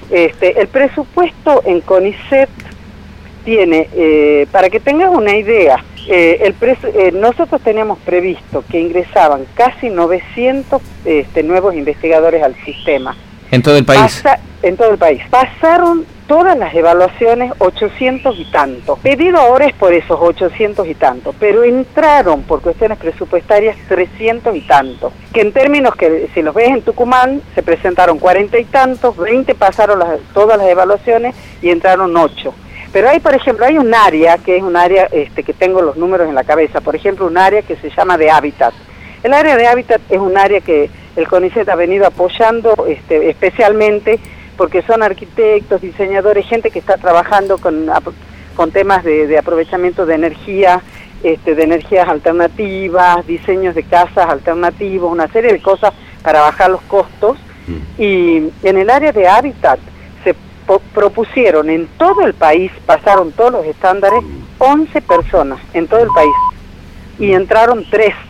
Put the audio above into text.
El presupuesto en CONICET tiene, para que tengas una idea, nosotros teníamos previsto que ingresaban casi 900 nuevos investigadores al sistema. ¿En todo el país? En todo el país. Pasaron todas las evaluaciones 800 y tantos. Pedido ahora es por esos 800 y tantos, pero entraron por cuestiones presupuestarias 300 y tantos. Que en términos que, si los ves en Tucumán, se presentaron 40 y tantos, 20 pasaron todas las evaluaciones y entraron 8. Pero hay, por ejemplo, hay un área, que es un área que tengo los números en la cabeza, por ejemplo, un área que se llama de hábitat. El área de hábitat es un área que el CONICET ha venido apoyando especialmente porque son arquitectos, diseñadores, gente que está trabajando con temas de aprovechamiento de energía, de energías alternativas, diseños de casas alternativos, una serie de cosas para bajar los costos. Y en el área de hábitat se propusieron en todo el país, pasaron todos los estándares, 11 personas en todo el país, y entraron 3.